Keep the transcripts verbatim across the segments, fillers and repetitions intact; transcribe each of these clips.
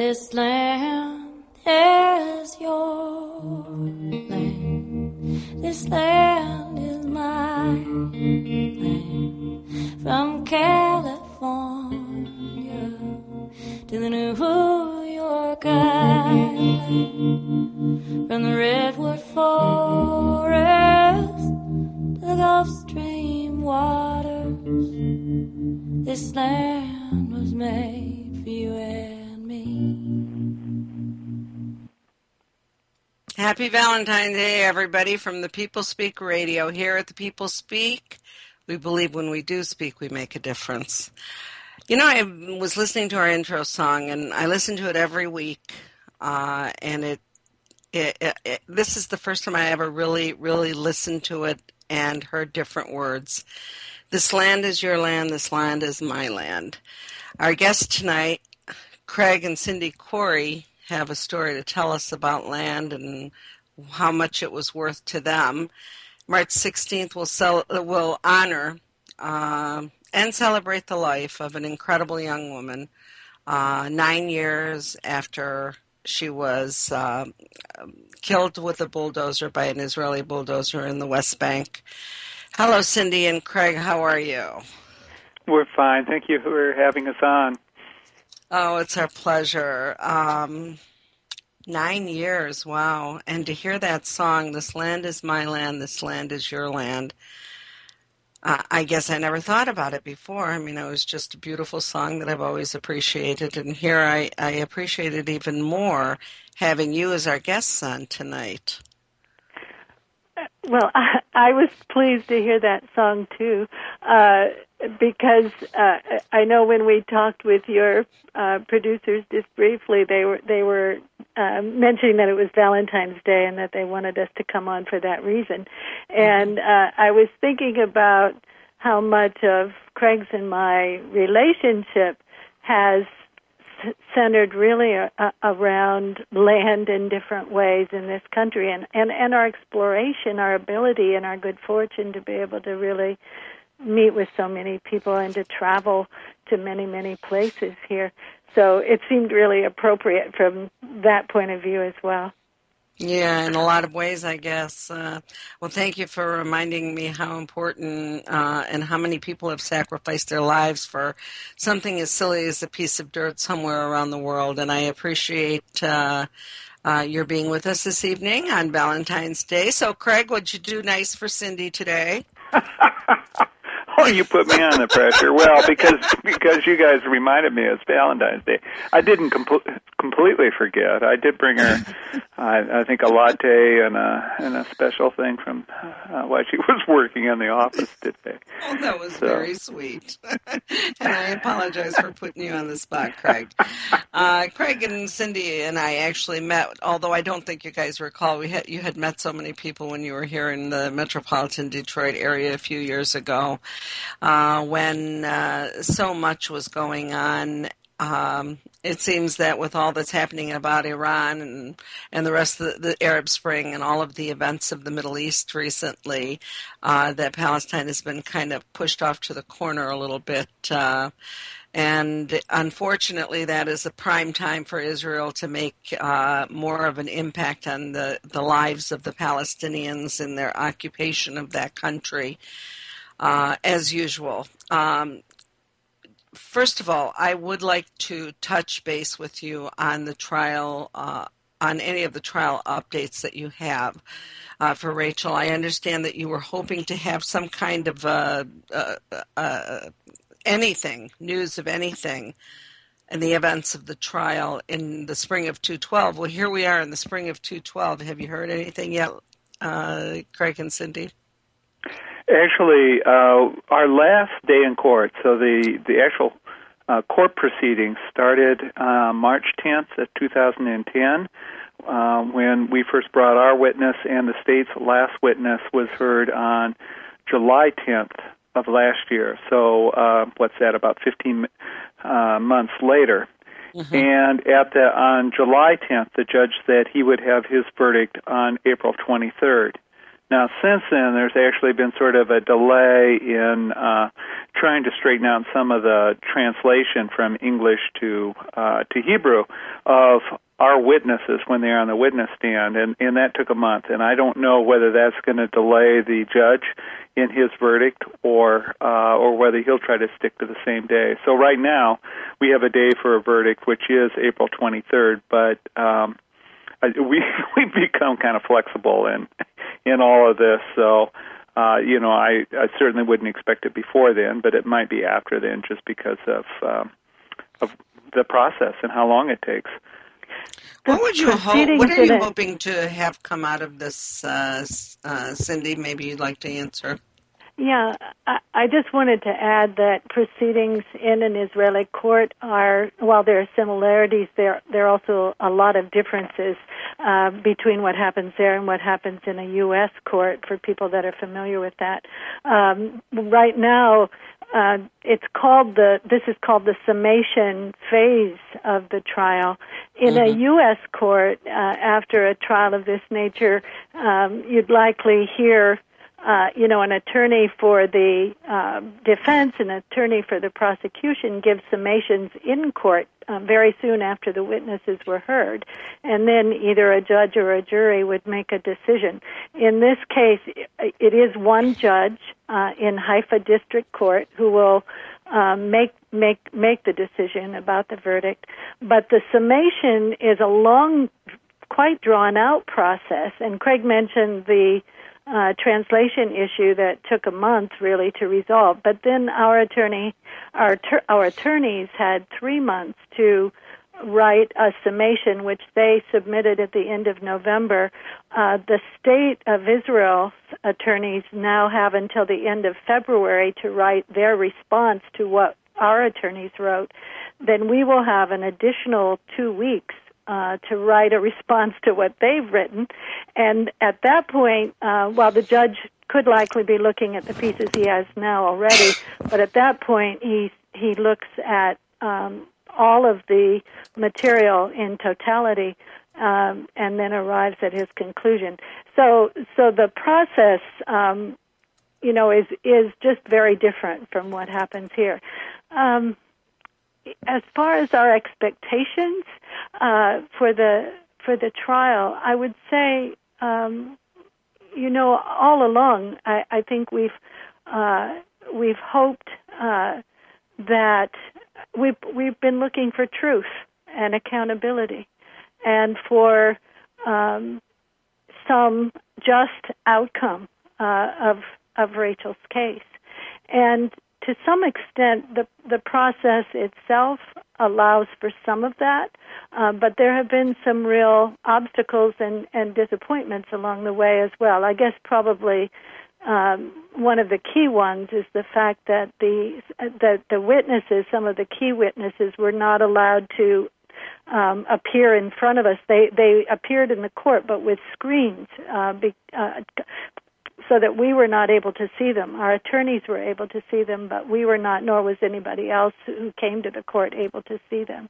This land is your land. This land is my land. From California to the New York Island. From the Redwood Forest to the Gulf Stream waters. This land was made for you and me. Happy Valentine's Day, everybody, from the People Speak Radio. Here at the People Speak, we believe when we do speak, we make a difference. You know, I was listening to our intro song, and I listen to it every week, uh, and it, it, it, it this is the first time I ever really, really listened to it and heard different words. This land is your land, this land is my land. Our guests tonight, Craig and Cindy Corey, have a story to tell us about land and how much it was worth to them. March sixteenth will cel- will honor uh, and celebrate the life of an incredible young woman, uh, nine years after she was uh, killed with a bulldozer by an Israeli bulldozer in the West Bank. Hello, Cindy and Craig. How are you? We're fine. Thank you for having us on. Oh, it's our pleasure. Um, nine years, wow. And to hear that song, This Land is My Land, This Land is Your Land, uh, I guess I never thought about it before. I mean, it was just a beautiful song that I've always appreciated. And here I, I appreciate it even more having you as our guests on tonight. Well, I, I was pleased to hear that song, too, uh, because uh, I know when we talked with your uh, producers just briefly, they were they were uh, mentioning that it was Valentine's Day and that they wanted us to come on for that reason. And uh, I was thinking about how much of Craig's and my relationship has centered really a, a, around land in different ways in this country, and, and, and our exploration, our ability and our good fortune to be able to really meet with so many people and to travel to many, many places here. So it seemed really appropriate from that point of view as well. Yeah, in a lot of ways, I guess. Uh, well, thank you for reminding me how important uh, and how many people have sacrificed their lives for something as silly as a piece of dirt somewhere around the world. And I appreciate uh, uh, your being with us this evening on Valentine's Day. So, Craig, what'd you do nice for Cindy today? Oh, you put me on the pressure. Well, because because you guys reminded me it's Valentine's Day. I didn't com- completely forget. I did bring her, I, I think, a latte and a and a special thing from uh, while she was working in the office today. Oh, that was so. very sweet. And I apologize for putting you on the spot, Craig. Uh, Craig and Cindy and I actually met, although I don't think you guys recall, we had you had met so many people when you were here in the metropolitan Detroit area a few years ago. Uh, when uh, so much was going on. Um, it seems that with all that's happening about Iran and, and the rest of the, the Arab Spring and all of the events of the Middle East recently, uh, that Palestine has been kind of pushed off to the corner a little bit. Uh, and unfortunately, that is a prime time for Israel to make uh, more of an impact on the, the lives of the Palestinians in their occupation of that country. Uh, as usual. Um, first of all, I would like to touch base with you on the trial, uh, on any of the trial updates that you have uh, for Rachel. I understand that you were hoping to have some kind of uh, uh, uh, anything, news of anything, in the events of the trial in the spring of two twelve. Well, here we are in the spring of two twelve. Have you heard anything yet, uh, Craig and Cindy? Actually, uh, our last day in court, so the, the actual uh, court proceedings started uh, March tenth of two thousand ten, uh, when we first brought our witness, and the state's last witness was heard on July tenth of last year. So uh, what's that, about fifteen uh, months later. Mm-hmm. And at the on July tenth, the judge said he would have his verdict on April twenty-third. Now, since then, there's actually been sort of a delay in uh, trying to straighten out some of the translation from English to uh, to Hebrew of our witnesses when they're on the witness stand, and, and that took a month. And I don't know whether that's going to delay the judge in his verdict or uh, or whether he'll try to stick to the same day. So right now, we have a day for a verdict, which is April twenty-third, but um, we, we've become kind of flexible in, in all of this. So, uh, you know, I, I certainly wouldn't expect it before then, but it might be after then just because of um, of the process and how long it takes. What would you hope? What are you hoping to have come out of this, uh, uh, Cindy? Maybe you'd like to answer. Yeah, I, I just wanted to add that proceedings in an Israeli court are, while there are similarities, there there are also a lot of differences uh, between what happens there and what happens in a U S court. For people that are familiar with that, um, right now. Uh, it's called the, this is called the summation phase of the trial. In mm-hmm. a U S court, uh, after a trial of this nature, um, you'd likely hear, uh, you know, an attorney for the uh, defense and an attorney for the prosecution give summations in court uh, very soon after the witnesses were heard. And then either a judge or a jury would make a decision. In this case, it is one judge uh, in Haifa District Court who will um, make make make the decision about the verdict. But the summation is a long, quite drawn-out process. And Craig mentioned the uh, translation issue that took a month, really, to resolve. But then our attorney, our ter- our attorneys had three months to write a summation, which they submitted at the end of November. Uh, the state of Israel's attorneys now have until the end of February to write their response to what our attorneys wrote. Then we will have an additional two weeks uh, to write a response to what they've written. And at that point, uh, while the judge could likely be looking at the pieces he has now already, but at that point he he looks at um, all of the material in totality, um, and then arrives at his conclusion. So, so the process, um, you know, is is just very different from what happens here. Um, as far as our expectations uh, for the for the trial, I would say, um, you know, all along, I, I think we've uh, we've hoped uh, that. We've, we've been looking for truth and accountability and for um, some just outcome uh, of of Rachel's case. And to some extent, the, the process itself allows for some of that, uh, but there have been some real obstacles and, and disappointments along the way as well. I guess probably Um, one of the key ones is the fact that the that the witnesses, some of the key witnesses, were not allowed to um, appear in front of us. They they appeared in the court, but with screens, uh, be, uh, so that we were not able to see them. Our attorneys were able to see them, but we were not, nor was anybody else who came to the court able to see them.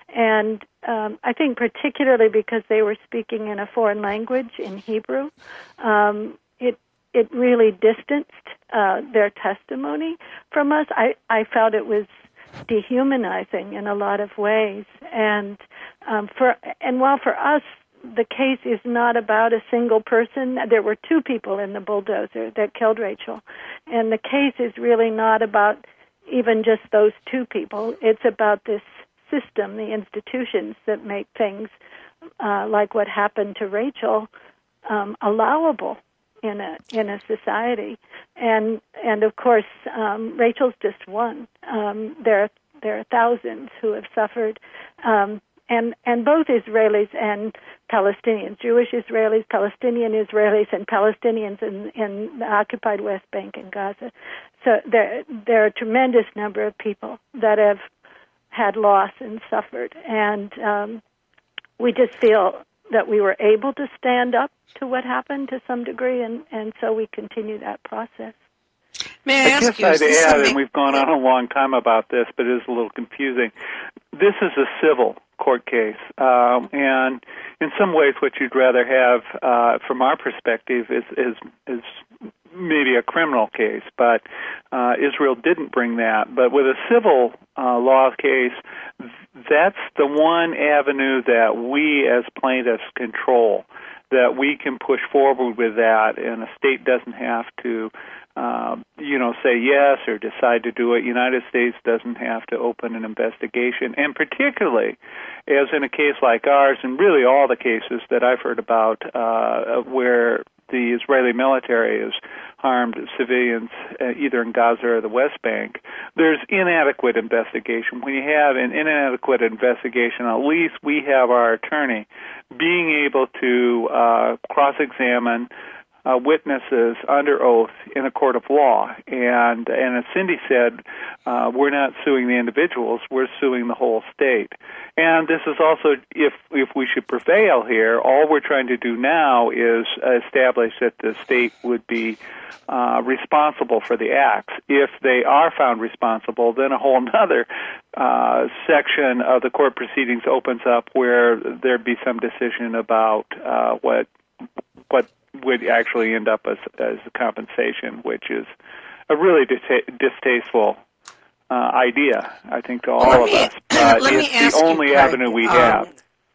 And um, I think particularly because they were speaking in a foreign language, in Hebrew, um, it It really distanced uh, their testimony from us. I, I felt it was dehumanizing in a lot of ways. And um, for and while for us the case is not about a single person, there were two people in the bulldozer that killed Rachel, and the case is really not about even just those two people. It's about this system, the institutions that make things uh, like what happened to Rachel um, allowable in a in a society, and and of course um, Rachel's just one. Um, there are there are thousands who have suffered, um, and and both Israelis and Palestinians, Jewish Israelis, Palestinian Israelis, and Palestinians in, in the occupied West Bank and Gaza. So there there are a tremendous number of people that have had loss and suffered, and um, we just feel that we were able to stand up to what happened to some degree, and, and so we continue that process. May I, I ask guess you, I'd is this add, something- and we've gone on a long time about this, but it is a little confusing. This is a civil court case, um, and in some ways, what you'd rather have, uh, from our perspective, is is, is maybe a criminal case. But uh, Israel didn't bring that. But with a civil uh, law case, that's the one avenue that we as plaintiffs control, that we can push forward with that, and a state doesn't have to, uh, you know, say yes or decide to do it. United States doesn't have to open an investigation, and particularly as in a case like ours, and really all the cases that I've heard about uh, where the Israeli military has harmed civilians uh, either in Gaza or the West Bank, there's inadequate investigation. When you have an inadequate investigation, at least we have our attorney being able to uh, cross-examine uh, witnesses under oath in a court of law. And, and as Cindy said, uh, we're not suing the individuals, we're suing the whole state. And this is also, if if we should prevail here, all we're trying to do now is establish that the state would be uh, responsible for the acts. If they are found responsible, then a whole other uh, section of the court proceedings opens up where there'd be some decision about uh, what what would actually end up as as compensation, which is a really dista- distasteful Uh, idea, I think, to all well, of me, us. But let it's me ask the only you, Craig, avenue we um, have.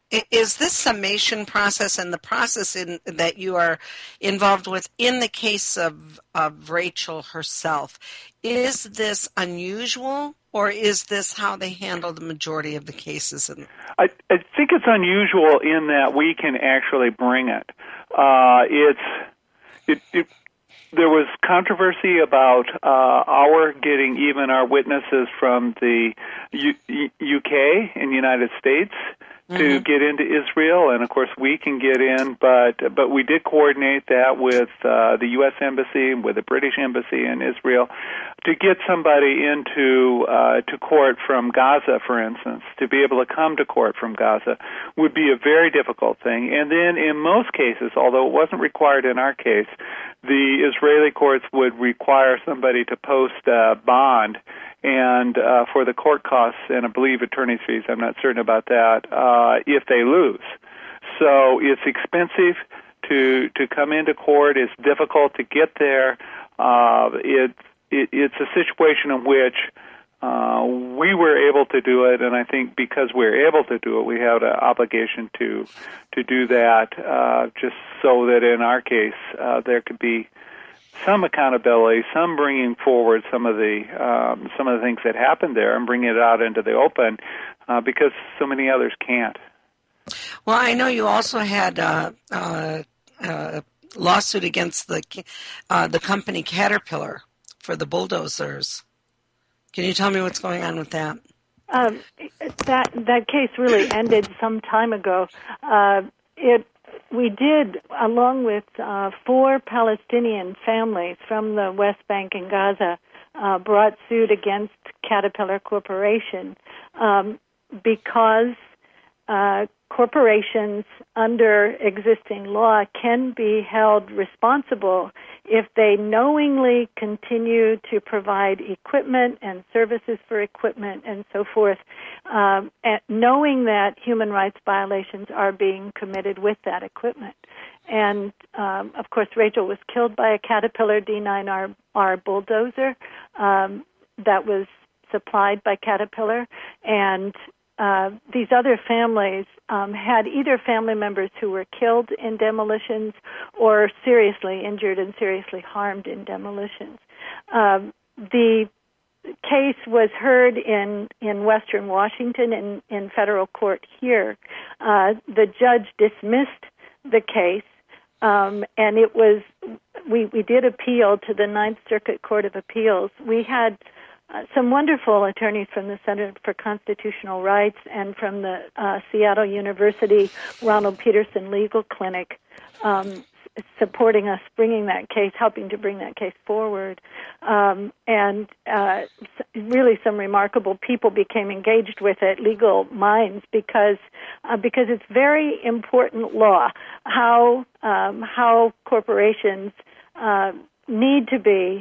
Is this summation process and the process in, that you are involved with in the case of, of Rachel herself, is this unusual, or is this how they handle the majority of the cases? In- I, I think it's unusual in that we can actually bring it. Uh, it's it, it There was controversy about uh, our getting even our witnesses from the U- U K in the United States to mm-hmm. get into Israel, and of course we can get in, but but we did coordinate that with uh, the U S Embassy and with the British Embassy in Israel to get somebody into uh, to court from Gaza, for instance. To be able to come to court from Gaza would be a very difficult thing. And then in most cases, although it wasn't required in our case, the Israeli courts would require somebody to post a bond and uh, for the court costs and I believe attorney's fees, I'm not certain about that, uh, if they lose. So it's expensive to to come into court. It's difficult to get there. Uh, it, it it's a situation in which uh, we were able to do it, and I think because we're able to do it, we have an obligation to to do that, uh, just so that in our case uh, there could be some accountability, some bringing forward some of the um, some of the things that happened there and bringing it out into the open, uh, because so many others can't. Well, I know you also had a, a, a lawsuit against the uh, the company Caterpillar for the bulldozers. Can you tell me what's going on with that? Um, that that case really ended some time ago. Uh, it. We did, along with uh, four Palestinian families from the West Bank and Gaza, uh, brought suit against Caterpillar Corporation um, because uh, corporations under existing law can be held responsible if they knowingly continue to provide equipment and services for equipment and so forth, um, and knowing that human rights violations are being committed with that equipment. And, um, of course, Rachel was killed by a Caterpillar D nine R bulldozer um, that was supplied by Caterpillar, and Uh, these other families um, had either family members who were killed in demolitions or seriously injured and seriously harmed in demolitions. Um, the case was heard in, in Western Washington in, in federal court here. Uh, the judge dismissed the case, um, and it was we, we did appeal to the Ninth Circuit Court of Appeals. We had Uh, some wonderful attorneys from the Center for Constitutional Rights and from the uh, Seattle University Ronald Peterson Legal Clinic um, supporting us, bringing that case, helping to bring that case forward. Um, and uh, really some remarkable people became engaged with it, legal minds, because uh, because it's very important law, how, um, how corporations uh, need to be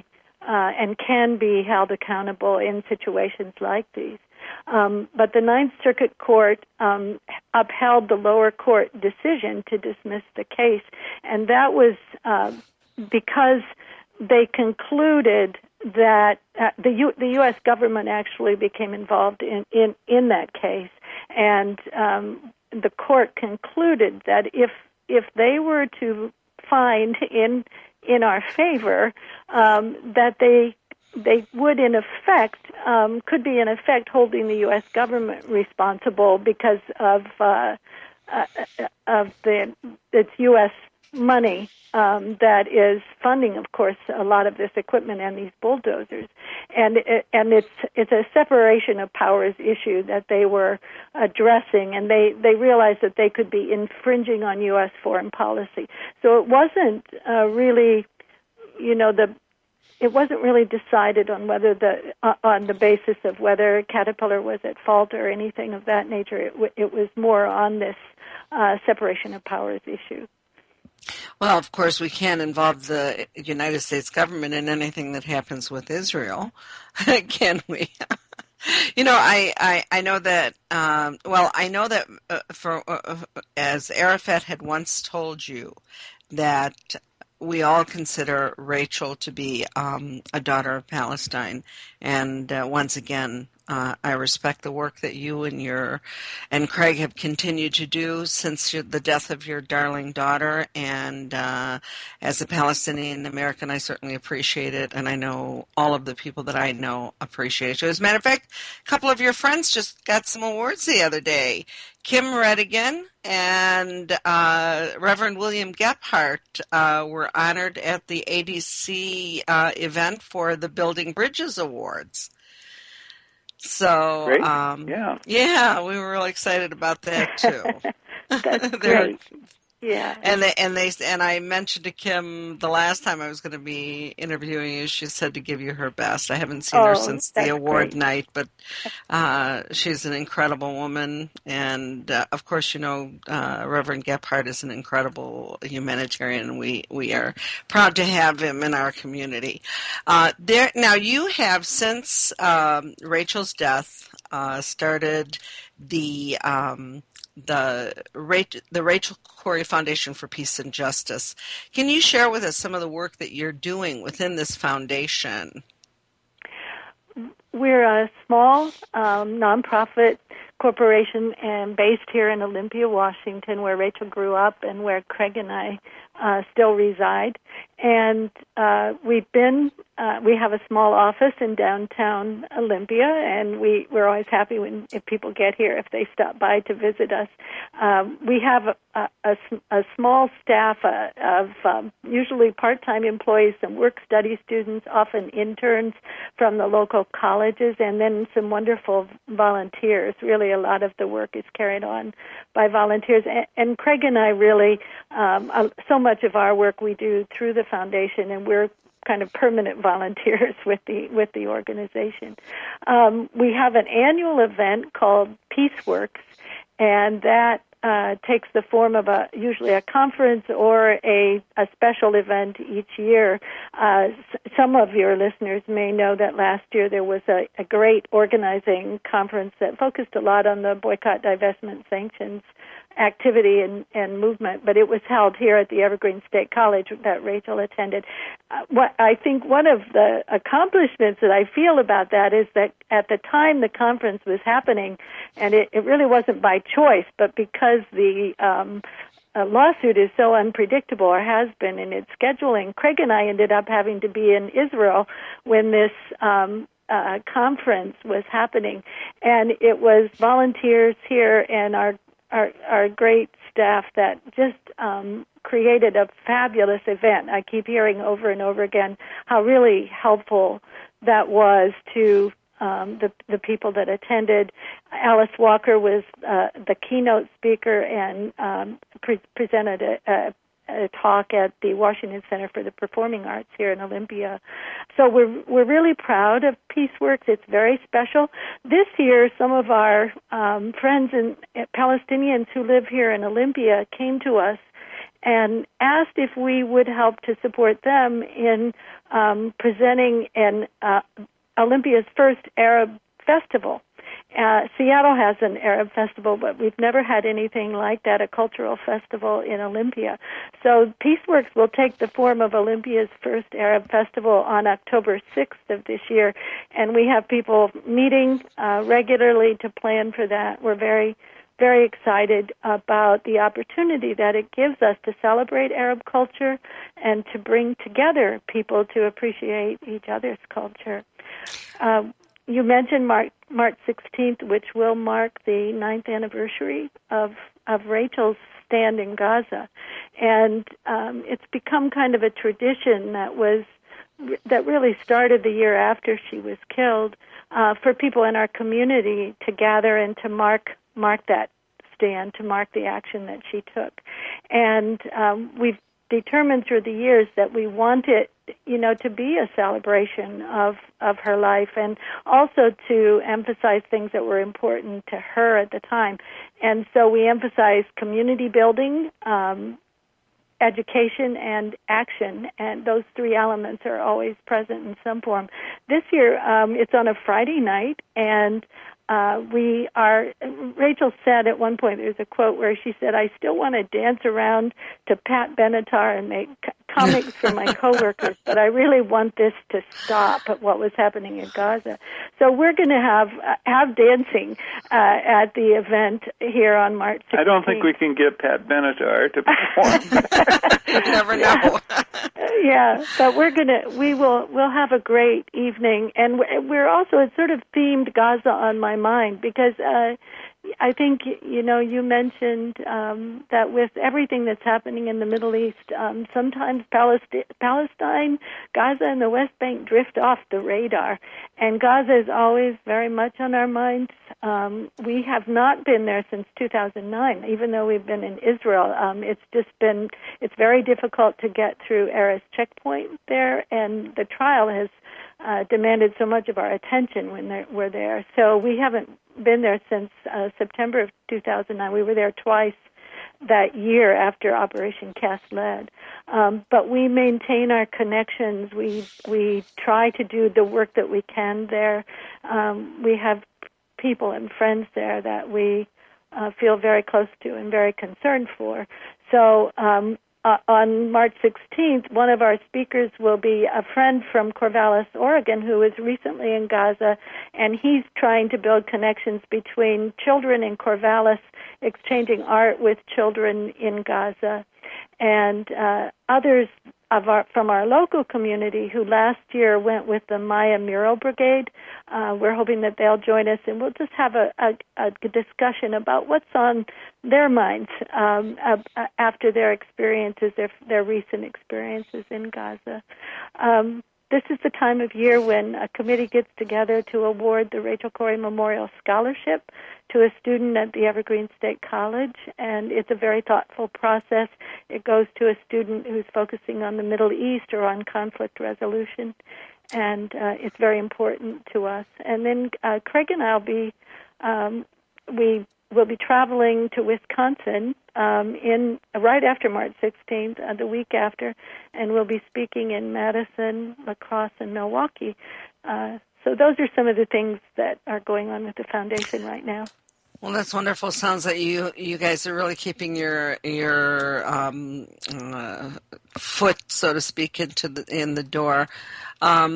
uh, and can be held accountable in situations like these. Um, but the Ninth Circuit Court um, upheld the lower court decision to dismiss the case, and that was uh, because they concluded that uh, the U- the U S government actually became involved in, in, in that case, and um, the court concluded that if if they were to find in in our favor, um, that they they would in effect um, could be in effect holding the U S government responsible because of uh, uh, of the its U S money um, that is funding, of course, a lot of this equipment and these bulldozers, and it, and it's it's a separation of powers issue that they were addressing, and they, they realized that they could be infringing on U S foreign policy. So it wasn't uh, really, you know, the it wasn't really decided on whether the uh, on the basis of whether Caterpillar was at fault or anything of that nature. It, w- it was more on this uh, separation of powers issue. Well, of course, we can't involve the United States government in anything that happens with Israel, can we? You know, I, I, I know that, um, well, I know that uh, for uh, as Arafat had once told you, that we all consider Rachel to be um, a daughter of Palestine. And uh, once again, uh, I respect the work that you and your and Craig have continued to do since your, the death of your darling daughter. And uh, as a Palestinian American, I certainly appreciate it. And I know all of the people that I know appreciate it. As a matter of fact, a couple of your friends just got some awards the other day. Kim Redigan and uh, Reverend William Gephardt uh, were honored at the A D C uh, event for the Building Bridges Awards. So, Great. Um, yeah, yeah, we were really excited about that too. That's great. Yeah. And they and they and I mentioned to Kim the last time I was going to be interviewing you. She said to give you her best. I haven't seen oh, her since the award great. night, but uh, she's an incredible woman. And uh, of course, you know, uh, Reverend Gephardt is an incredible humanitarian, and we we are proud to have him in our community. Uh, there now, you have since um, Rachel's death uh, started the. Um, the Rachel, the Rachel Corrie Foundation for Peace and Justice. Can you share with us some of the work that you're doing within this foundation? We're a small um, nonprofit corporation and based here in Olympia, Washington, where Rachel grew up and where Craig and I uh, still reside. And uh, we've been, uh, we have a small office in downtown Olympia, and we, we're always happy when if people get here, if they stop by to visit us. Um, we have a, a, a, a small staff uh, of um, usually part-time employees, some work-study students, often interns from the local colleges, and then some wonderful volunteers. Really, a lot of the work is carried on by volunteers. And, and Craig and I really, um, uh, so much of our work we do through the foundation, and we're kind of permanent volunteers with the with the organization. Um, we have an annual event called PeaceWorks, and that uh, takes the form of a usually a conference or a, a special event each year. Uh, s- some of your listeners may know that last year there was a, a great organizing conference that focused a lot on the boycott, divestment, sanctions activity and, and movement, but it was held here at the Evergreen State College that Rachel attended. Uh, what I think one of the accomplishments that I feel about that is that at the time the conference was happening, and it, it really wasn't by choice, but because the um, uh, lawsuit is so unpredictable, or has been in its scheduling, Craig and I ended up having to be in Israel when this um, uh, conference was happening, and it was volunteers here and our Our, our great staff that just um, created a fabulous event. I keep hearing over and over again how really helpful that was to um, the, the people that attended. Alice Walker was uh, the keynote speaker and um, pre- presented a, a a talk at the Washington Center for the Performing Arts here in Olympia. So we're we're really proud of PeaceWorks. It's very special. This year, some of our um, friends and Palestinians who live here in Olympia came to us and asked if we would help to support them in um, presenting an uh, Olympia's first Arab festival. Uh, Seattle has an Arab festival, but we've never had anything like that, a cultural festival in Olympia. So Peaceworks will take the form of Olympia's first Arab festival on October sixth of this year, and we have people meeting uh, regularly to plan for that. We're very, very excited about the opportunity that it gives us to celebrate Arab culture and to bring together people to appreciate each other's culture. Uh, You mentioned March, March sixteenth, which will mark the ninth anniversary of, of Rachel's stand in Gaza. And um, it's become kind of a tradition that was that really started the year after she was killed uh, for people in our community to gather and to mark mark that stand, to mark the action that she took. And um, we've determined through the years that we want it, you know, to be a celebration of, of her life and also to emphasize things that were important to her at the time. And so we emphasize community building, um, education, and action, and those three elements are always present in some form. This year, um, it's on a Friday night, and Uh, we are, Rachel said at one point, there's a quote where she said, I still want to dance around to Pat Benatar and make c- comics for my coworkers, but I really want this to stop at what was happening in Gaza. So we're going to have uh, have dancing uh, at the event here on March sixteenth. I don't think we can get Pat Benatar to perform. You never know. Yeah, but we're gonna we will we'll have a great evening, and we're also it's sort of themed Gaza on my mind because uh, I think you know you mentioned um, that with everything that's happening in the Middle East, um, sometimes Palestine, Palestine, Gaza, and the West Bank drift off the radar, and Gaza is always very much on our minds. Um, we have not been there since two thousand nine, even though we've been in Israel. Um, it's just been it's very difficult to get through Erez checkpoint there, and the trial has uh, demanded so much of our attention when we're there. So we haven't been there since uh, September of two thousand nine. We were there twice that year after Operation Cast Lead. Um, but we maintain our connections. We we try to do the work that we can there. Um, we have people and friends there that we uh, feel very close to and very concerned for. So um, Uh, on March sixteenth, one of our speakers will be a friend from Corvallis, Oregon, who is recently in Gaza, and he's trying to build connections between children in Corvallis exchanging art with children in Gaza, and uh, others of our, from our local community who last year went with the Maya Mural Brigade. Uh, we're hoping that they'll join us, and we'll just have a, a, a discussion about what's on their minds um, uh, after their experiences, their, their recent experiences in Gaza. Um, this is the time of year when a committee gets together to award the Rachel Corrie Memorial Scholarship to a student at the Evergreen State College, and it's a very thoughtful process. It goes to a student who's focusing on the Middle East or on conflict resolution, and uh, it's very important to us. And then uh, Craig and I will be, um, we will be traveling to Wisconsin um, in right after March sixteenth, uh, the week after, and we'll be speaking in Madison, La Crosse, and Milwaukee. Uh, so those are some of the things that are going on with the foundation right now. Well, that's wonderful. Sounds like you you guys are really keeping your your um, uh, foot, so to speak, into the in the door. Um,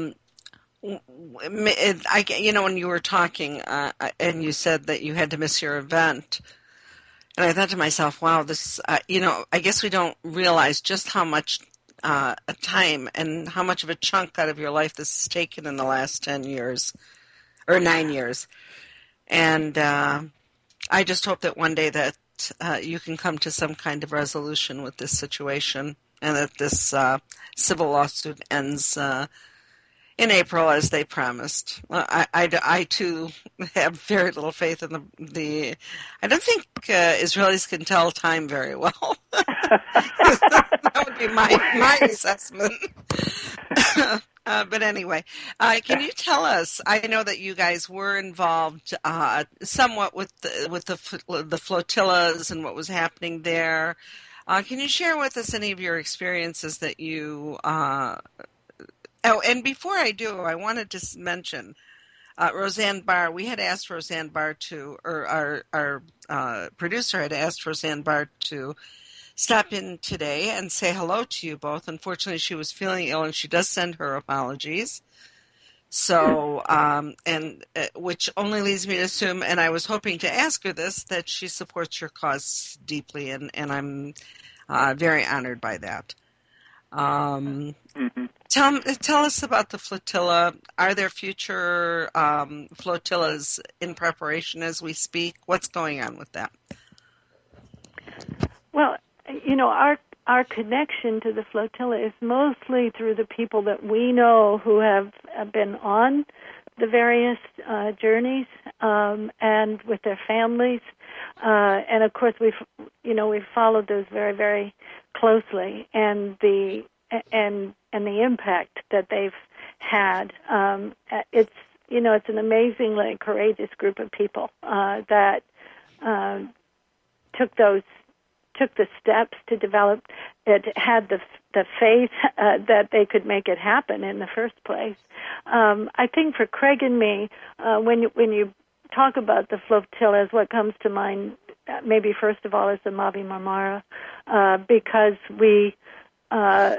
I, you know, when you were talking uh, and you said that you had to miss your event, and I thought to myself, "Wow, this." Uh, you know, I guess we don't realize just how much uh, time and how much of a chunk out of your life this has taken in the last ten years or nine years, and. Uh, I just hope that one day that uh, you can come to some kind of resolution with this situation and that this uh, civil lawsuit ends uh, in April as they promised. Uh, I, I, I, too, have very little faith in the... the I don't think uh, Israelis can tell time very well. That would be my, my assessment. Uh, but anyway, uh, can you tell us? I know that you guys were involved uh, somewhat with the, with the the flotillas and what was happening there. Uh, can you share with us any of your experiences that you... Uh, oh, and before I do, I wanted to mention uh, Roseanne Barr. We had asked Roseanne Barr to, or our, our uh, producer had asked Roseanne Barr to stop in today and say hello to you both. Unfortunately, she was feeling ill, and she does send her apologies. So, um, and uh, which only leads me to assume, and I was hoping to ask her this, that she supports your cause deeply, and, and I'm uh, very honored by that. Um, mm-hmm. Tell tell us about the flotilla. Are there future um, flotillas in preparation as we speak? What's going on with that? Well, you know, our our connection to the flotilla is mostly through the people that we know who have been on the various uh, journeys um, and with their families. Uh, and of course, we've you know we've followed those very very closely, and the and and the impact that they've had. Um, it's you know it's an amazingly courageous group of people uh, that uh, took those. took the steps to develop it, had the the faith uh, that they could make it happen in the first place. Um, I think for Craig and me, uh, when you, when you talk about the flotillas, what comes to mind, uh, maybe first of all, is the Mavi Marmara, uh, because we, uh,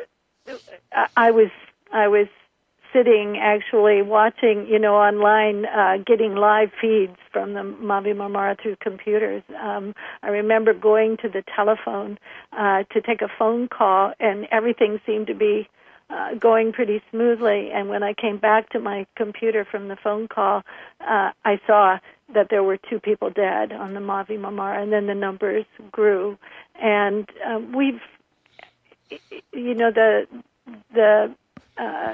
I was I was. sitting actually watching, you know, online, uh, getting live feeds from the Mavi Marmara through computers. Um, I remember going to the telephone uh, to take a phone call, and everything seemed to be uh, going pretty smoothly. And when I came back to my computer from the phone call, uh, I saw that there were two people dead on the Mavi Marmara, and then the numbers grew. And uh, we've, you know, the the uh,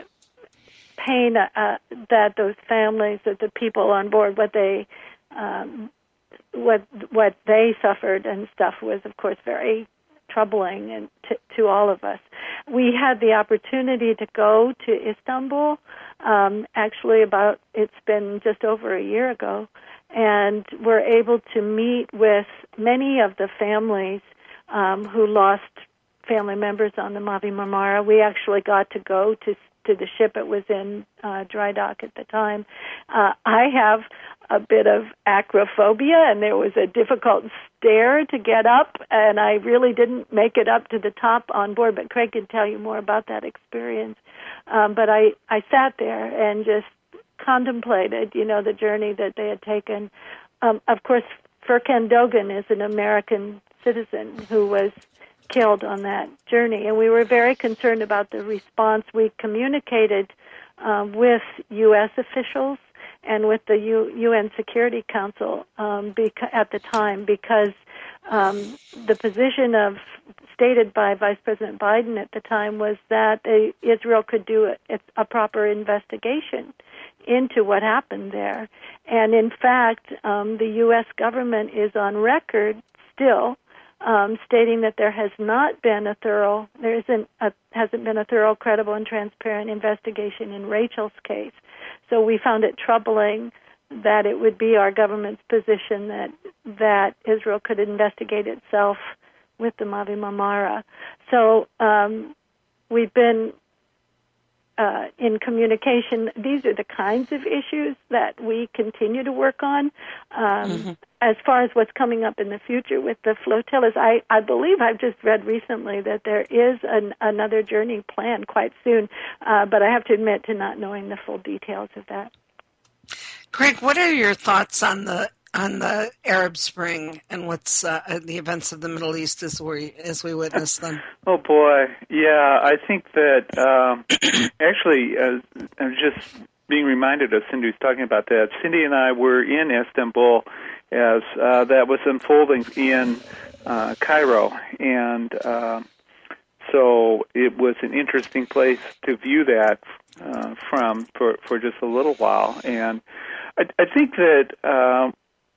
pain uh, that those families, that the people on board, what they, um, what what they suffered and stuff was, of course, very troubling and to, to all of us. We had the opportunity to go to Istanbul. Um, actually, about it's been just over a year ago, and we're able to meet with many of the families um, who lost family members on the Mavi Marmara. We actually got to go to to the ship. It was in uh, dry dock at the time. Uh, I have a bit of acrophobia, and there was a difficult stair to get up, and I really didn't make it up to the top on board, but Craig can tell you more about that experience. Um, but I, I sat there and just contemplated, you know, the journey that they had taken. Um, of course, Furkan Dogan is an American citizen who was killed on that journey, and we were very concerned about the response. We communicated uh, with U S officials and with the U- UN Security Council um, beca- at the time, because um, the position of stated by Vice President Biden at the time was that they, Israel could do a, a proper investigation into what happened there. And in fact, um, the U S government is on record still Um, stating that there has not been a thorough, there isn't a, hasn't been a thorough, credible, and transparent investigation in Rachel's case. So we found it troubling that it would be our government's position that that Israel could investigate itself with the Mavi Marmara. So um, we've been uh, in communication. These are the kinds of issues that we continue to work on. Um, mm-hmm. As far as what's coming up in the future with the flotillas, I, I believe I've just read recently that there is an, another journey planned quite soon, uh, but I have to admit to not knowing the full details of that. Craig, what are your thoughts on the on the Arab Spring and what's uh, the events of the Middle East as we as we witness them? Oh boy, yeah, I think that um, actually uh, I'm just being reminded of Cindy was talking about that. Cindy and I were in Istanbul as uh, that was unfolding in uh, Cairo, and uh, so it was an interesting place to view that uh, from for, for just a little while. And I, I think that uh,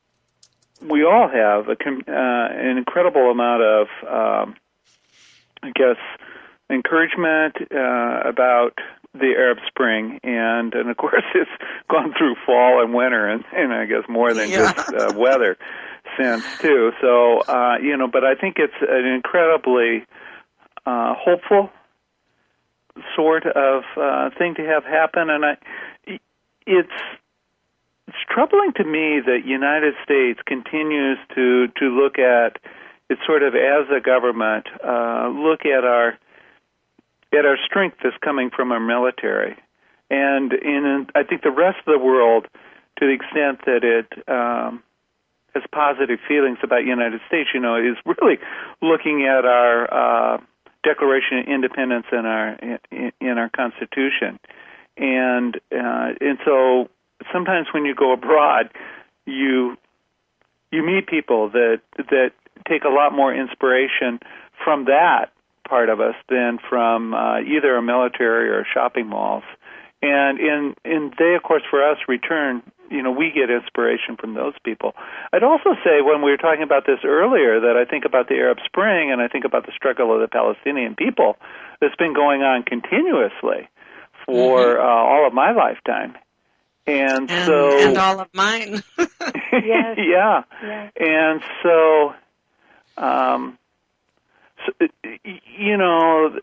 we all have a, uh, an incredible amount of, um, I guess, encouragement uh, about the Arab Spring, and and of course it's gone through fall and winter, and, and I guess more than yeah. just uh, weather. sense too. So uh, you know, but I think it's an incredibly uh, hopeful sort of uh, thing to have happen, and I, it's it's troubling to me that United States continues to to look at it sort of as a government, uh, look at our at our strength that's coming from our military, and in I think the rest of the world, to the extent that it um, has positive feelings about the United States, you know, is really looking at our uh, Declaration of Independence in our in, in our Constitution, and uh, and so sometimes when you go abroad, you you meet people that that take a lot more inspiration from that part of us than from uh, either a military or shopping malls, and in and they of course for us return. You know, we get inspiration from those people. I'd also say when we were talking about this earlier that I think about the Arab Spring and I think about the struggle of the Palestinian people that's been going on continuously for mm-hmm. uh, all of my lifetime. And, and so... And all of mine. Yes. Yeah. Yes. And so, um, so, you know...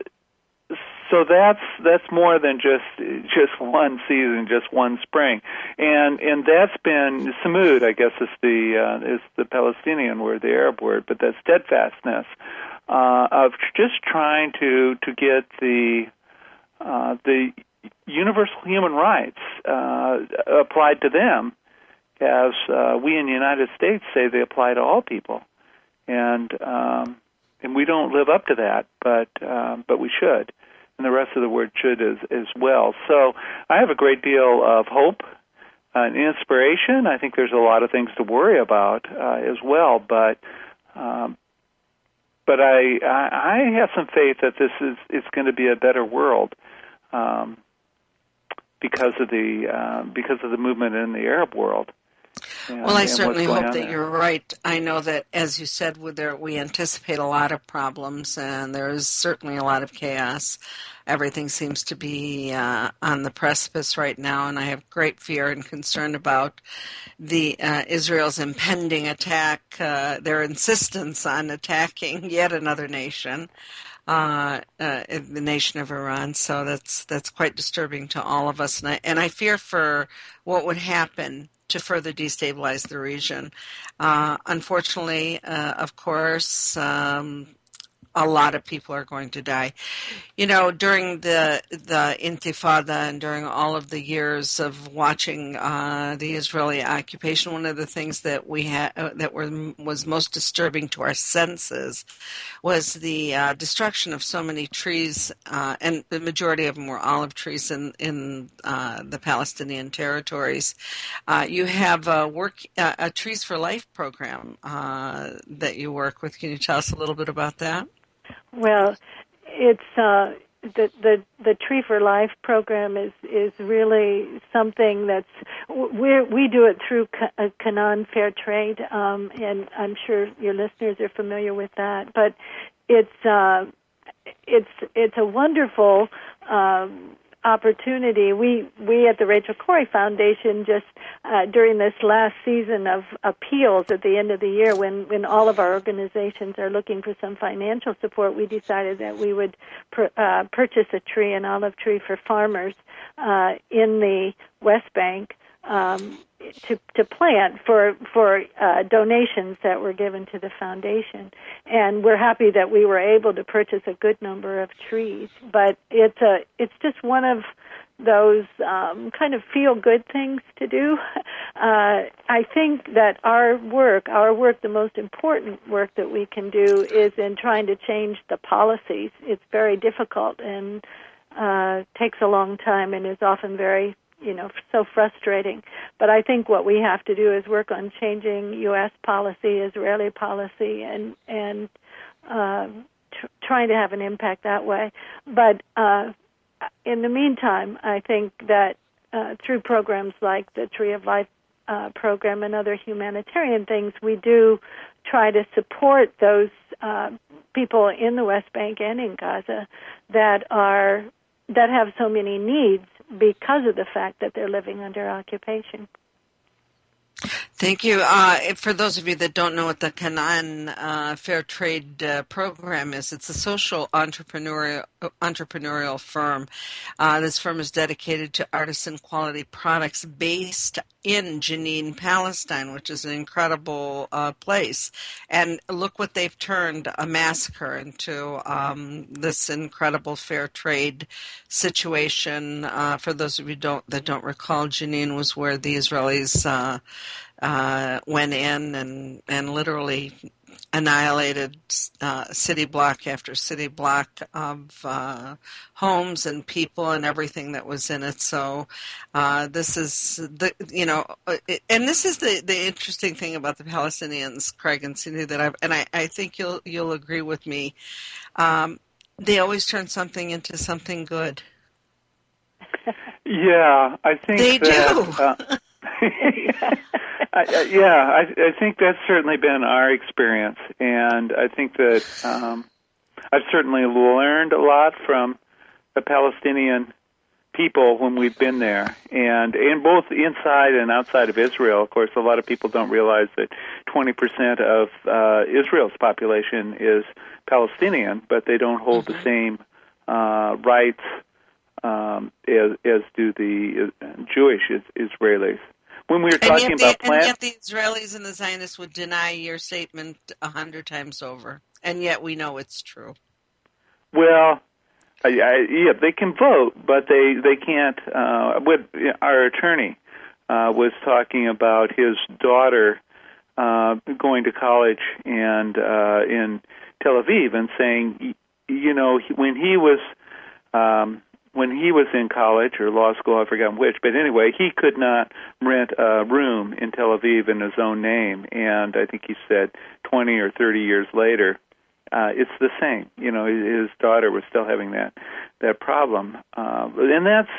So that's that's more than just just one season, just one spring, and and that's been Samud, I guess is the uh, is the Palestinian word, the Arab word, but that steadfastness uh, of just trying to to get the uh, the universal human rights uh, applied to them, as uh, we in the United States say they apply to all people, and um, and we don't live up to that, but uh, but we should. And the rest of the word should as, as well. So I have a great deal of hope and inspiration. I think there's a lot of things to worry about uh, as well, but um, but I, I I have some faith that this is it's going to be a better world um, because of the uh, because of the movement in the Arab world. And, well, I certainly hope that there. you're right. I know that, as you said, with there, we anticipate a lot of problems, and there is certainly a lot of chaos. Everything seems to be uh, on the precipice right now, and I have great fear and concern about the uh, Israel's impending attack, uh, their insistence on attacking yet another nation, uh, uh, the nation of Iran. So that's that's quite disturbing to all of us, and I, and I fear for what would happen to further destabilize the region. Uh, unfortunately, uh, of course, um, a lot of people are going to die. You know, during the the Intifada and during all of the years of watching uh, the Israeli occupation, one of the things that we had uh, that were was most disturbing to our senses was the uh, destruction of so many trees, uh, and the majority of them were olive trees in in uh, the Palestinian territories. Uh, you have a work uh, a Trees for Life program uh, that you work with. Can you tell us a little bit about that? Well, it's uh, the the the Tree for Life program is is really something that's we we do it through Canaan Fair Trade, um, and I'm sure your listeners are familiar with that. But it's uh, it's it's a wonderful um, opportunity. We we at the Rachel Corrie Foundation just uh, during this last season of appeals at the end of the year, when when all of our organizations are looking for some financial support, we decided that we would pr- uh, purchase a tree, an olive tree for farmers uh, in the West Bank. Um, to to plant for for uh, donations that were given to the foundation, and we're happy that we were able to purchase a good number of trees. But it's a it's just one of those um, kind of feel good things to do. Uh, I think that our work, our work, the most important work that we can do is in trying to change the policies. It's very difficult and uh, takes a long time and is often very you know, so frustrating. But I think what we have to do is work on changing U S policy, Israeli policy, and and uh, tr- trying to have an impact that way. But uh, in the meantime, I think that uh, through programs like the Tree of Life uh, program and other humanitarian things, we do try to support those uh, people in the West Bank and in Gaza that are that have so many needs because of the fact that they're living under occupation. Thank you. Uh, for those of you that don't know what the Canaan uh, Fair Trade uh, Program is, it's a social entrepreneurial entrepreneurial firm. Uh, this firm is dedicated to artisan quality products based in Jenin, Palestine, which is an incredible uh, place. And look what they've turned a massacre into um, this incredible fair trade situation. Uh, for those of you don't, that don't recall, Jenin was where the Israelis uh, uh, went in and, and literally annihilated uh, city block after city block of uh, homes and people and everything that was in it. So uh, this is the you know, and this is the, the interesting thing about the Palestinians, Craig and Cindy, that I've and I, I think you'll you'll agree with me. Um, they always turn something into something good. Yeah, I think they that, do. Uh, I, I, yeah, I, I think that's certainly been our experience, and I think that um, I've certainly learned a lot from the Palestinian people when we've been there, and in both inside and outside of Israel. Of course, a lot of people don't realize that twenty percent of uh, Israel's population is Palestinian, but they don't hold mm-hmm. the same uh, rights um, as, as do the Jewish Israelis. When we were talking and about the, plant, and yet the Israelis and the Zionists would deny your statement a hundred times over, and yet we know it's true. Well, I, I, yeah, they can vote, but they they can't. Uh, what our attorney uh, was talking about his daughter uh, going to college and uh, in Tel Aviv, and saying, you know, when he was. Um, When he was in college or law school, I forgot which, but anyway, he could not rent a room in Tel Aviv in his own name. And I think he said twenty or thirty years later, uh, it's the same. You know, his daughter was still having that that problem. Uh, and that's,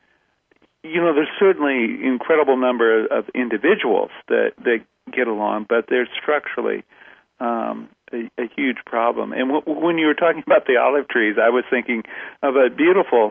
you know, there's certainly incredible number of individuals that, that get along, but there's structurally um, a, a huge problem. And w- when you were talking about the olive trees, I was thinking of a beautiful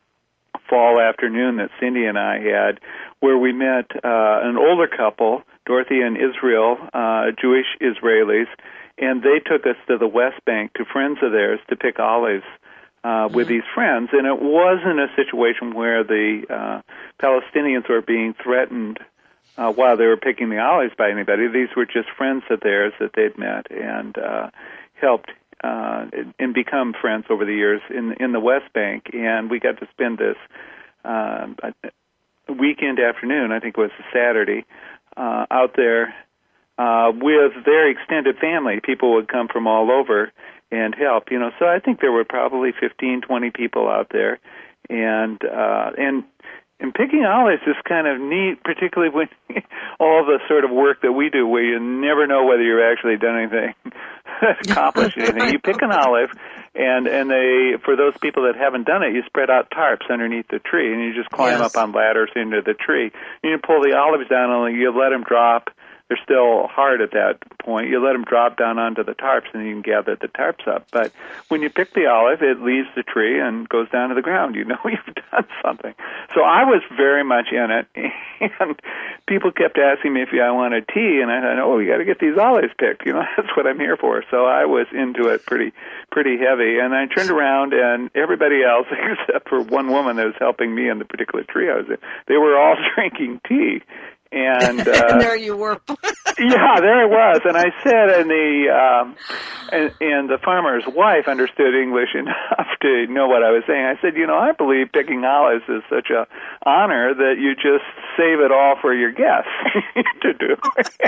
fall afternoon that Cindy and I had, where we met uh, an older couple, Dorothy and Israel, uh, Jewish Israelis, and they took us to the West Bank to friends of theirs to pick olives uh, mm-hmm. with these friends. And it wasn't a situation where the uh, Palestinians were being threatened uh, while they were picking the olives by anybody. These were just friends of theirs that they'd met and uh, helped Uh, and become friends over the years in in the West Bank, and we got to spend this uh, weekend afternoon, I think it was a Saturday, uh, out there uh, with their extended family. People would come from all over and help, you know. So I think there were probably fifteen, twenty people out there, and uh, and and picking olives is kind of neat, particularly when all the sort of work that we do, where you never know whether you've actually done anything, accomplished anything. You pick an olive, and and they, for those people that haven't done it, you spread out tarps underneath the tree, and you just climb yes. up on ladders into the tree. And you pull the olives down, and you let them drop. They're still hard at that point. You let them drop down onto the tarps, and you can gather the tarps up. But when you pick the olive, it leaves the tree and goes down to the ground. You know you've done something. So I was very much in it, and people kept asking me if I wanted tea, and I thought, oh, we got to get these olives picked. You know, that's what I'm here for. So I was into it pretty, pretty heavy. And I turned around, and everybody else, except for one woman that was helping me in the particular tree I was in, they were all drinking tea. And, uh, and there you were. Yeah, there it was. And I said, and the um, and, and the farmer's wife understood English enough to know what I was saying. I said, you know, I believe picking olives is such a honor that you just save it all for your guests to do.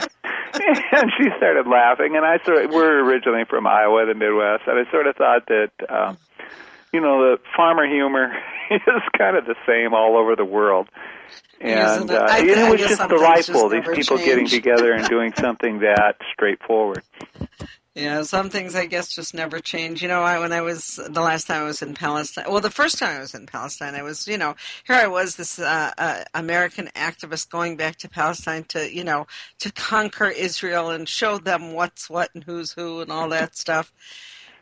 And she started laughing. And I sort of, we're originally from Iowa, the Midwest, and I sort of thought that, um, you know, the farmer humor is kind of the same all over the world. And uh, I, it I was just delightful, just these people change. getting together and doing something that straightforward. Yeah, some things I guess just never change. You know, I, when I was, the last time I was in Palestine, well, the first time I was in Palestine, I was, you know, here I was, this uh, uh, American activist going back to Palestine to, you know, to conquer Israel and show them what's what and who's who and all that stuff.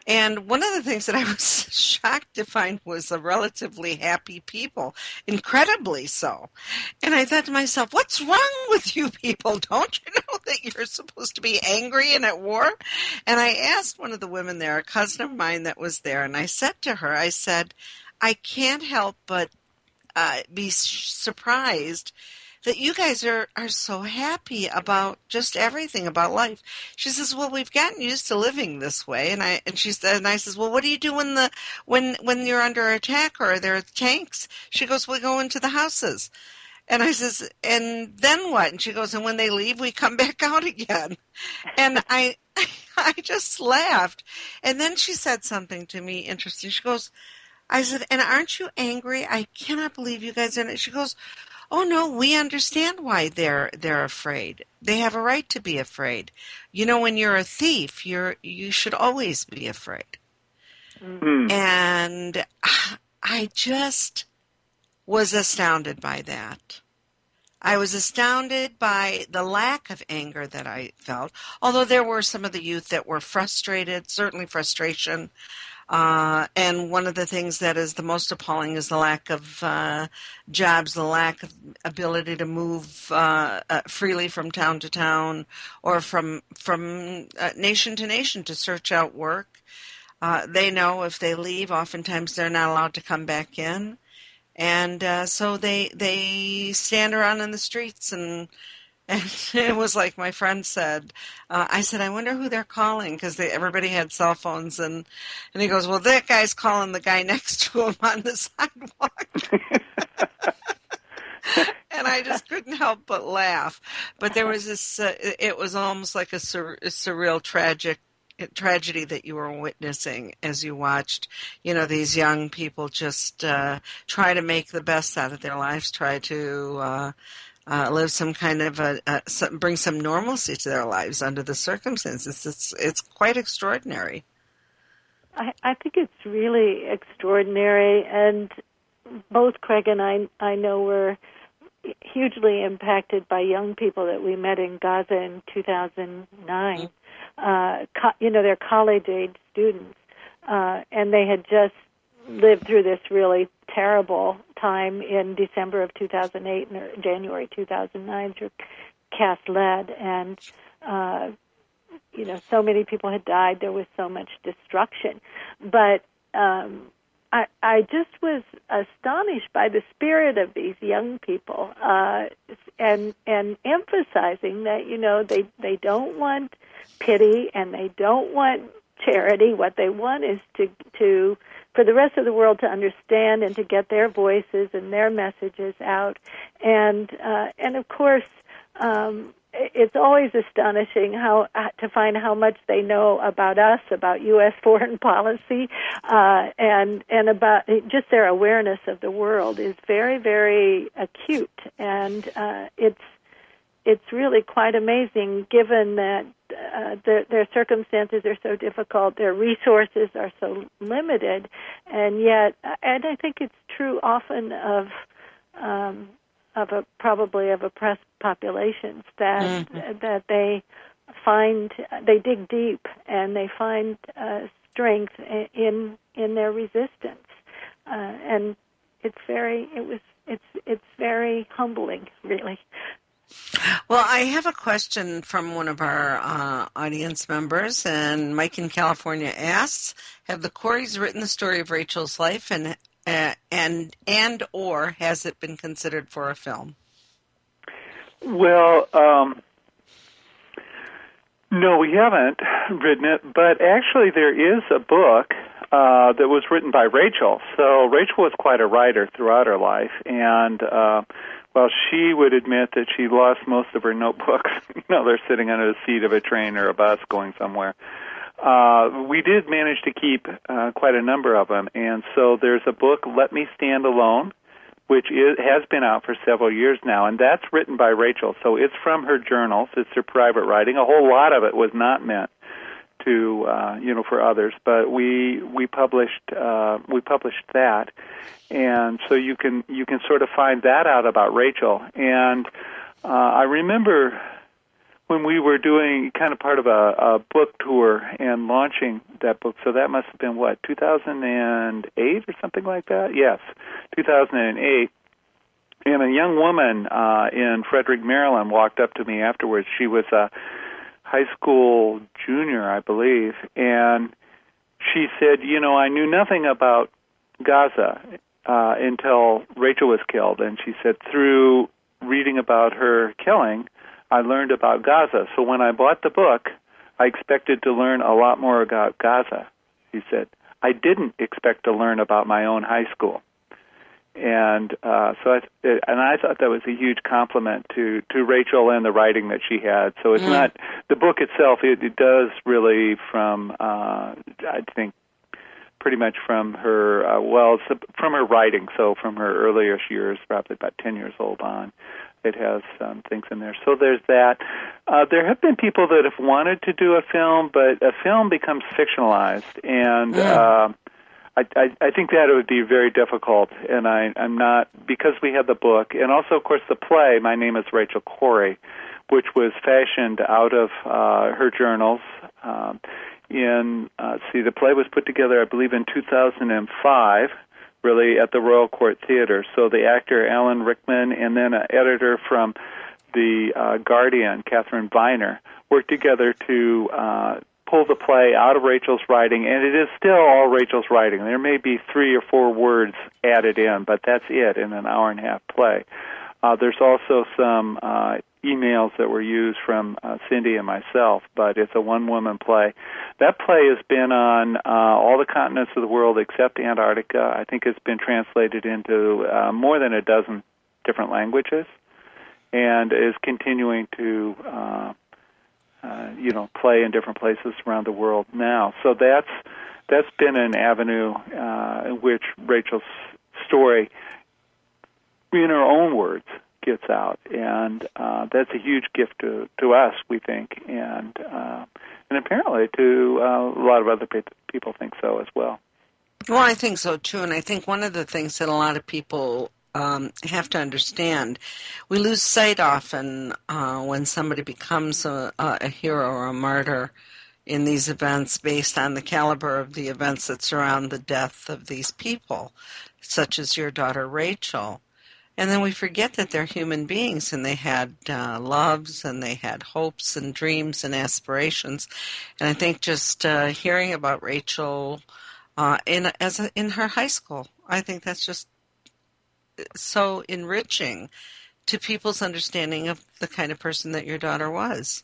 And one of the things that I was shocked to find was a relatively happy people, incredibly so. And I thought to myself, what's wrong with you people? Don't you know that you're supposed to be angry and at war? And I asked one of the women there, a cousin of mine that was there, and I said to her, I said, I can't help but uh, be surprised that you guys are, are so happy about just everything about life. She says, well, we've gotten used to living this way. And I, and she said, and I says, well, what do you do when the, when, when you're under attack or there are tanks? She goes, we go into the houses. And I says, and then what? And she goes, and when they leave, we come back out again. And I, I just laughed. And then she said something to me interesting. She goes, I said, and aren't you angry? I cannot believe you guys are. She goes, oh no, we understand why they're they're afraid. They have a right to be afraid. You know, when you're a thief, you're you should always be afraid. Mm-hmm. And I just was astounded by that. I was astounded by the lack of anger that I felt, although there were some of the youth that were frustrated, certainly frustration. Uh, and one of the things that is the most appalling is the lack of uh, jobs, the lack of ability to move uh, uh, freely from town to town or from from uh, nation to nation to search out work. Uh, they know if they leave, oftentimes they're not allowed to come back in. And uh, so they they stand around in the streets and And it was like my friend said, uh, I said, I wonder who they're calling because everybody had cell phones. And, and he goes, well, that guy's calling the guy next to him on the sidewalk. And I just couldn't help but laugh. But there was this, uh, it was almost like a, sur- a surreal, tragic tragedy that you were witnessing as you watched, you know, these young people just uh, try to make the best out of their lives, try to uh, uh, live some kind of a, a some, bring some normalcy to their lives under the circumstances. It's it's quite extraordinary. I, I think it's really extraordinary, and both Craig and I I know were hugely impacted by young people that we met in Gaza in two thousand nine. Mm-hmm. Uh, co- you know, they're college-age students, uh, and they had just lived through this really terrible time in December of two thousand eight and January two thousand nine through Cast Lead, and uh, you know, so many people had died. There was so much destruction, but um, I, I just was astonished by the spirit of these young people, uh, and and emphasizing that, you know, they they don't want pity and they don't want charity. What they want is to to for the rest of the world to understand and to get their voices and their messages out. And uh, and of course, um, it's always astonishing how to find how much they know about us, about U S foreign policy, uh, and and about just their awareness of the world is very, very acute, and uh, it's it's really quite amazing, given that uh, their, their circumstances are so difficult, their resources are so limited, and yet, and I think it's true often of. Um, of a probably of oppressed populations that mm-hmm. that they find they dig deep and they find uh, strength in in their resistance, uh, and it's very it was it's it's very humbling, really. Well, I have a question from one of our uh, audience members, and Mike in California asks, have the Coreys written the story of Rachel's life, and Uh, and and or has it been considered for a film? Well, um, no, we haven't written it, but actually there is a book uh, that was written by Rachel. So Rachel was quite a writer throughout her life, and uh, while she would admit that she lost most of her notebooks, you know, they're sitting under the seat of a train or a bus going somewhere. Uh, we did manage to keep uh, quite a number of them, and so there's a book, Let Me Stand Alone, which is, has been out for several years now, and that's written by Rachel. So it's from her journals. It's her private writing. A whole lot of it was not meant to, uh, you know, for others, but we we published uh, we published that, and so you can you can sort of find that out about Rachel. And uh, I remember when we were doing kind of part of a, a book tour and launching that book. So that must have been, what, two thousand eight or something like that? Yes, two thousand eight. And a young woman uh, in Frederick, Maryland walked up to me afterwards. She was a high school junior, I believe, and she said, you know, I knew nothing about Gaza uh, until Rachel was killed. And she said, through reading about her killing, I learned about Gaza. So when I bought the book, I expected to learn a lot more about Gaza. She said, I didn't expect to learn about my own high school. And uh, so, I, and I thought that was a huge compliment to, to Rachel and the writing that she had. So it's mm. not the book itself. It, it does really from, uh, I think, pretty much from her. Uh, well, it's from her writing. So from her earlier years, probably about ten years old on, it has um, things in there. So there's that. Uh, there have been people that have wanted to do a film, but a film becomes fictionalized, and. Mm. Uh, I, I, I think that it would be very difficult, and I, I'm not, because we have the book, and also, of course, the play, My Name is Rachel Corrie, which was fashioned out of uh, her journals. Um, in, uh, see, the play was put together, I believe, in two thousand five, really, at the Royal Court Theater. So the actor, Alan Rickman, and then an editor from the uh, Guardian, Catherine Viner, worked together to uh pull the play out of Rachel's writing, and it is still all Rachel's writing. There may be three or four words added in, but that's it in an hour and a half play. Uh, there's also some uh, emails that were used from uh, Cindy and myself, but it's a one-woman play. That play has been on uh, all the continents of the world except Antarctica. I think it's been translated into uh, more than a dozen different languages and is continuing to uh, Uh, you know, play in different places around the world now. So that's that's been an avenue uh, in which Rachel's story, in her own words, gets out, and uh, that's a huge gift to, to us, we think, and uh, and apparently to uh, a lot of other pe- people think so as well. Well, I think so too, and I think one of the things that a lot of people Um, have to understand, we lose sight often uh, when somebody becomes a, a hero or a martyr in these events based on the caliber of the events that surround the death of these people, such as your daughter Rachel. And then we forget that they're human beings and they had uh, loves and they had hopes and dreams and aspirations. And I think just uh, hearing about Rachel uh, in as a, in her high school, I think that's just so enriching to people's understanding of the kind of person that your daughter was.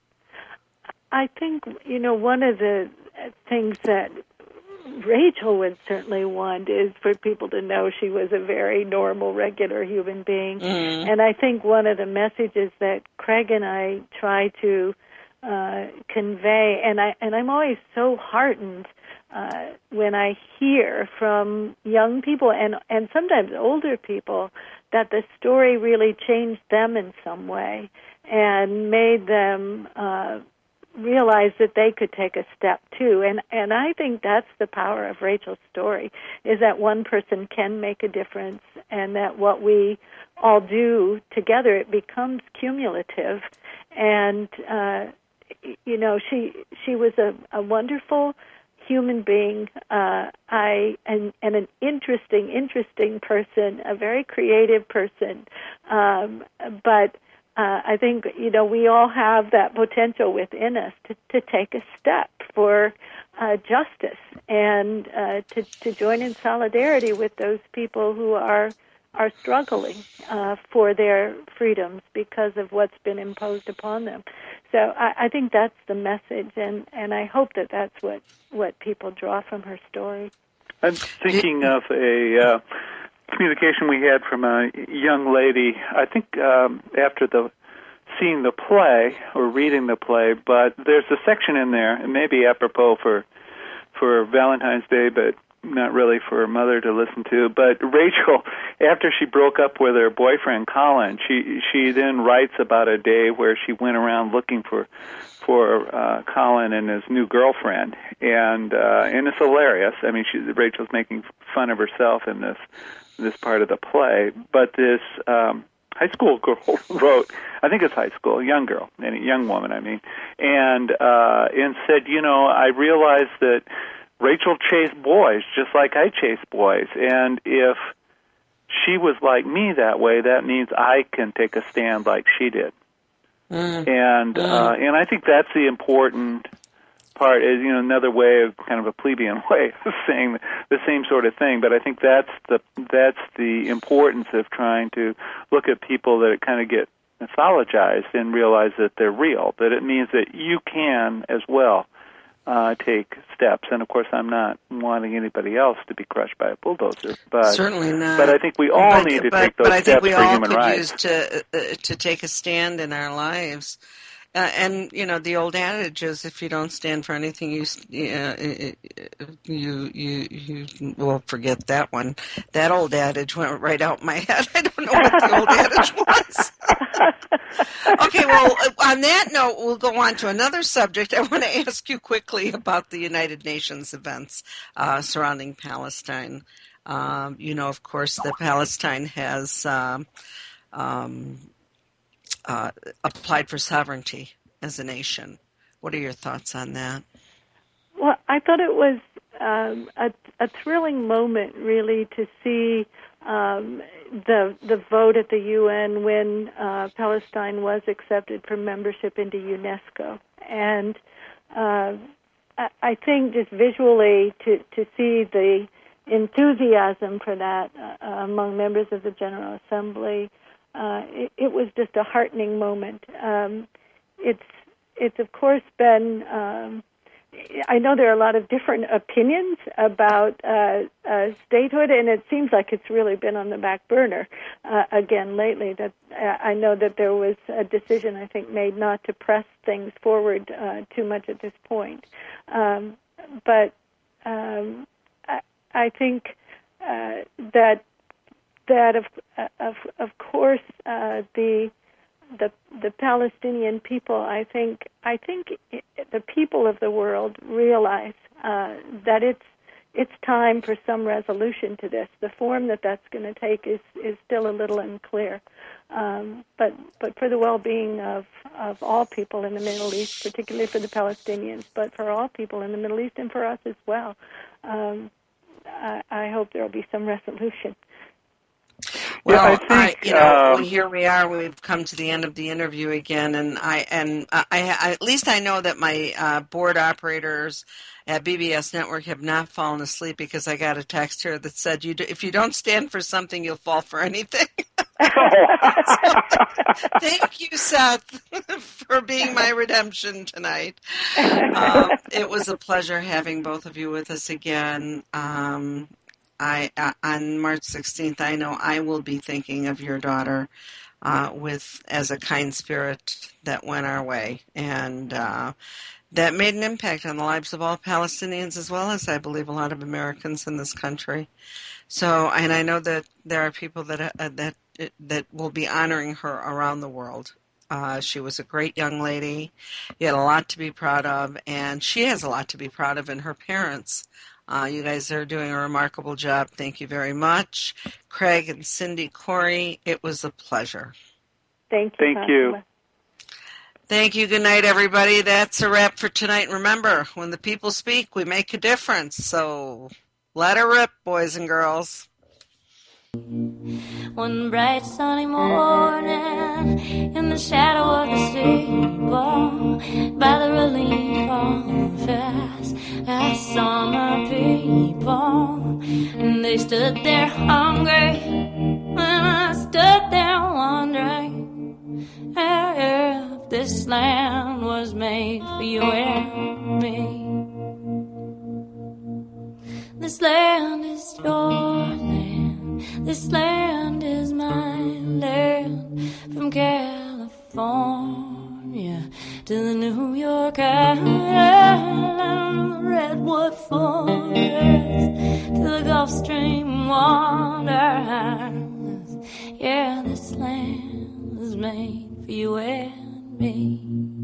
I think, you know, one of the things that Rachel would certainly want is for people to know she was a very normal, regular human being. Mm-hmm. And I think one of the messages that Craig and I try to uh, convey, and, I, and I'm always so heartened Uh, when I hear from young people and, and sometimes older people that the story really changed them in some way and made them uh, realize that they could take a step too. And, and I think that's the power of Rachel's story, is that one person can make a difference and that what we all do together, it becomes cumulative. And, uh, you know, she she was a, a wonderful human being, uh, I and, and an interesting, interesting person, a very creative person. Um, but uh, I think, you know, we all have that potential within us to, to take a step for uh, justice and uh, to, to join in solidarity with those people who are are struggling uh, for their freedoms because of what's been imposed upon them. So I, I think that's the message, and, and I hope that that's what, what people draw from her story. I'm thinking of a uh, communication we had from a young lady, I think um, after the seeing the play or reading the play, but there's a section in there, and maybe apropos for for Valentine's Day, but not really for her mother to listen to, but Rachel, after she broke up with her boyfriend Colin, she she then writes about a day where she went around looking for for uh, Colin and his new girlfriend, and uh, and it's hilarious. I mean, she, Rachel's making fun of herself in this this part of the play, but this um, high school girl wrote, I think it's high school, a young girl, a young woman, I mean, and uh, and said, you know, I realized that Rachel chased boys just like I chase boys, and if she was like me that way, that means I can take a stand like she did. Mm. And mm. Uh, and I think that's the important part, is, you know, another way of kind of a plebeian way of saying the same sort of thing. But I think that's the that's the importance of trying to look at people that kind of get mythologized and realize that they're real, that it means that you can as well uh, take steps. And of course, I'm not wanting anybody else to be crushed by a bulldozer, but certainly not. But I think we all but, need to but, take those but I steps think we for all human could rights. use to uh, to take a stand in our lives. Uh, and you know, the old adage is, if you don't stand for anything, you uh, you you you well, forget that one. That old adage went right out my head. I don't know what the old adage was. Okay, well, on that note, we'll go on to another subject. I want to ask you quickly about the United Nations events uh, surrounding Palestine. Um, you know, of course, that Palestine has um, um, uh, applied for sovereignty as a nation. What are your thoughts on that? Well, I thought it was um, a, a thrilling moment, really, to see um, the the vote at the U N when uh, Palestine was accepted for membership into UNESCO. And uh, I, I think just visually to, to see the enthusiasm for that uh, among members of the General Assembly, uh, it, it was just a heartening moment. Um, it's it's of course been. Um, I know there are a lot of different opinions about uh, uh, statehood, and it seems like it's really been on the back burner uh, again lately. That uh, I know that there was a decision, I think, made not to press things forward uh, too much at this point. Um, but um, I, I think uh, that that of of of course uh, the the the Palestinian people, I think, I think it, the people of the world realize uh, that it's it's time for some resolution to this. The form that that's going to take is, is still a little unclear. Um, but but for the well-being of, of all people in the Middle East, particularly for the Palestinians, but for all people in the Middle East and for us as well, um, I, I hope there will be some resolution. Well, yeah, I think, I, you know, um, here we are. We've come to the end of the interview again, and I and I, I at least I know that my uh, board operators at B B S Network have not fallen asleep, because I got a text here that said, "You do, if you don't stand for something, you'll fall for anything." So, thank you, Seth, for being my redemption tonight. Um, it was a pleasure having both of you with us again. Um, I, uh, on March sixteenth, I know I will be thinking of your daughter uh, with as a kind spirit that went our way, and uh, that made an impact on the lives of all Palestinians, as well as, I believe, a lot of Americans in this country. So, and I know that there are people that uh, that that will be honoring her around the world. Uh, she was a great young lady. You had a lot to be proud of, and she has a lot to be proud of in her parents. Uh, you guys are doing a remarkable job. Thank you very much. Craig and Cindy, Corey, it was a pleasure. Thank you. Thank you. Thank you. Good night, everybody. That's a wrap for tonight. Remember, when the people speak, we make a difference. So let her rip, boys and girls. One bright sunny morning, in the shadow of the steeple, by the relief office, I saw my people, and they stood there hungry, and I stood there wondering if this land was made for you and me. This land is your land. This land is my land, from California to the New York Island, the Redwood Forest to the Gulf Stream waters. Yeah, this land was made for you and me.